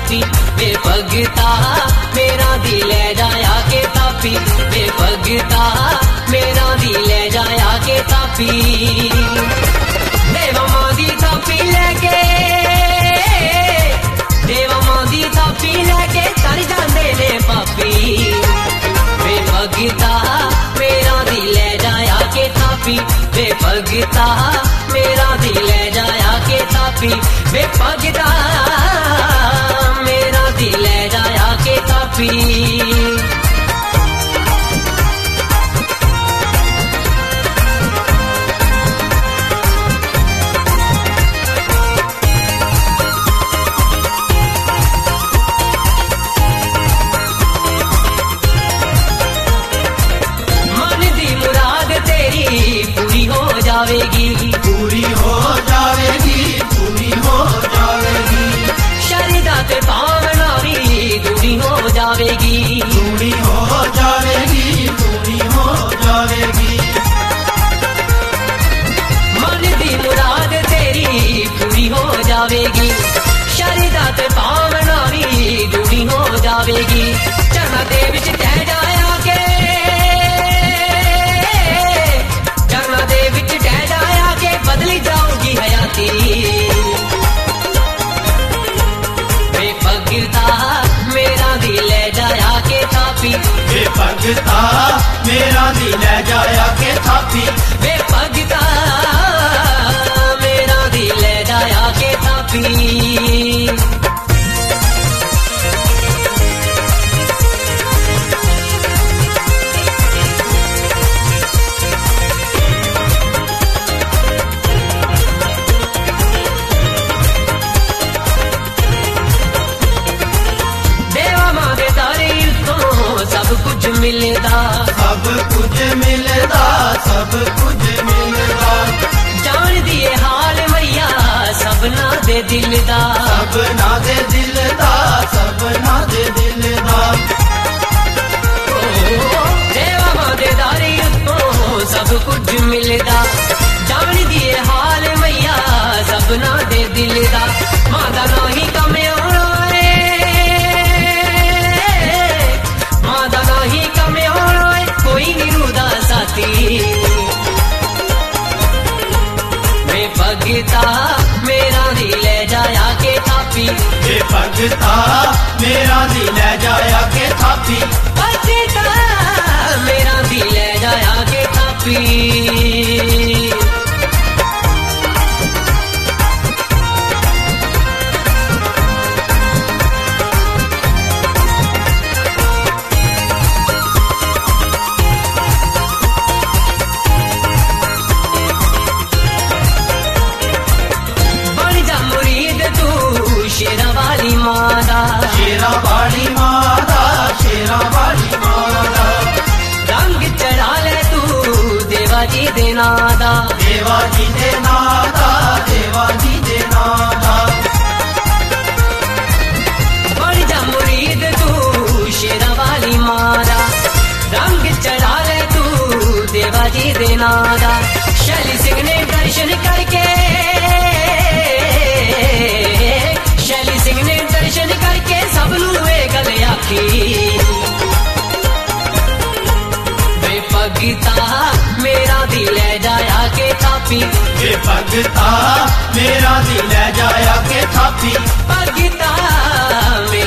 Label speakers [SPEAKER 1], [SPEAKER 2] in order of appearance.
[SPEAKER 1] थापी वे भगता मेरा दिल ले जाया के थापी वे भगता मेरा दिल ले जाया के थापी देवा मां दी थापी लेके देवा मां दी थापी लेके तर जाते ने पापी वे भगता मेरा दिल ले जाया के थापी वे भगता मेरा दिल ले जाया के थापी वे भगता मेरा दिल ले जाया के थापी
[SPEAKER 2] पूरी हो जावेगी पूरी हो जावेगी
[SPEAKER 1] शरीदा ते पावनारी दूरी हो जावेगी
[SPEAKER 2] पूरी हो जावेगी पूरी हो जावेगी
[SPEAKER 1] मन दी मुराद तेरी पूरी हो जावेगी शरीदा ते पावनारी दूरी हो जावेगी चरना दे विच तह जाया के बदली जाऊंगी हयाती वे भगता मेरा दिल ले जाया के थापी
[SPEAKER 2] वे भगता मेरा दिल ले जाया के थापी
[SPEAKER 1] वे भगता मेरा दिल ले जाया के थापी मिलदा
[SPEAKER 2] सब कुछ मिलदा सब कुछ मिलदा
[SPEAKER 1] जान दिए हाल मैया सबना दे दिल दा
[SPEAKER 2] सबना दे दिल दा सबना दे दिल दा
[SPEAKER 1] देवा मां दे दारी उत्तों सब कुछ मिलदा जान दिए हाल मैया सबना दे दिल दा मां दा नहीं कम आना कोई निरूदा साथी वे भगता मेरा दिल ले जाया के थापी
[SPEAKER 2] वे भगता मेरा दिल ले जाया के थापी
[SPEAKER 1] भगता मेरा दिल ले जाया के थापी शेरा वाली मादा
[SPEAKER 2] शेरा वाली मादा शेरा वाली मादा
[SPEAKER 1] रंग चढ़ा ले तू देवा जी दे नादा
[SPEAKER 2] देवा जी दे नादा देवा जी दे नादा
[SPEAKER 1] बन जा मुरीद तू शेरा वाली मादा रंग चढ़ा ले तू देवा जी दे नादा शैली सिंह ने दर्शन करके शैली सिंह ने दर्शन करके सब लूए गल आखी वे भगता मेरा दिल ले जाया के थापी
[SPEAKER 2] वे भगता मेरा दिल ले जाया के थापी
[SPEAKER 1] भगता